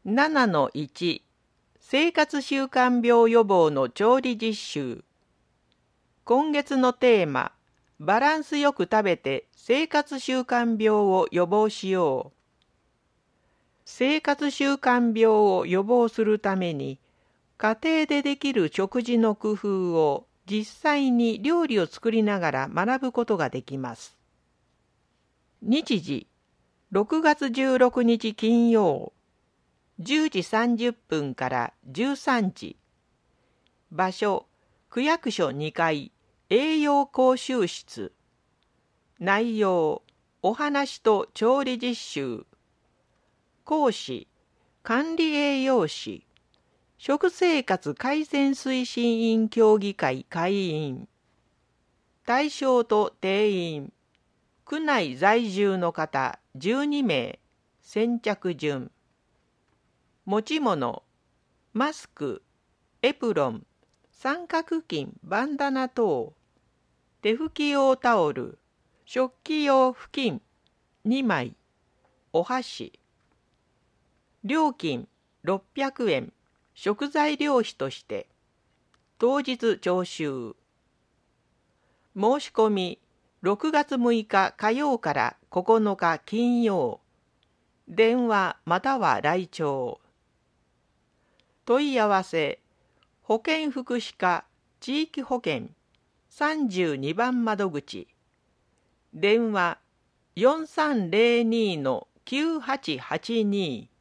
7-1 生活習慣病予防の調理実習。今月のテーマ、バランスよく食べて生活習慣病を予防しよう。生活習慣病を予防するために、家庭でできる食事の工夫を実際に料理を作りながら学ぶことができます。日時、6月16日金曜、10時30分から13時。場所、区役所2階、栄養講習室。内容、お話と調理実習。講師、管理栄養士。食生活改善推進委員協議会会員。対象と定員。区内在住の方12名。先着順。持ち物、マスク、エプロン、三角巾、バンダナ等、手拭き用タオル、食器用布巾2枚、お箸。料金600円、食材料費として。当日徴収。申し込み6月6日火曜から9日金曜。電話または来庁。問い合わせ、保健福祉課地域保健32番窓口。電話 4302-9882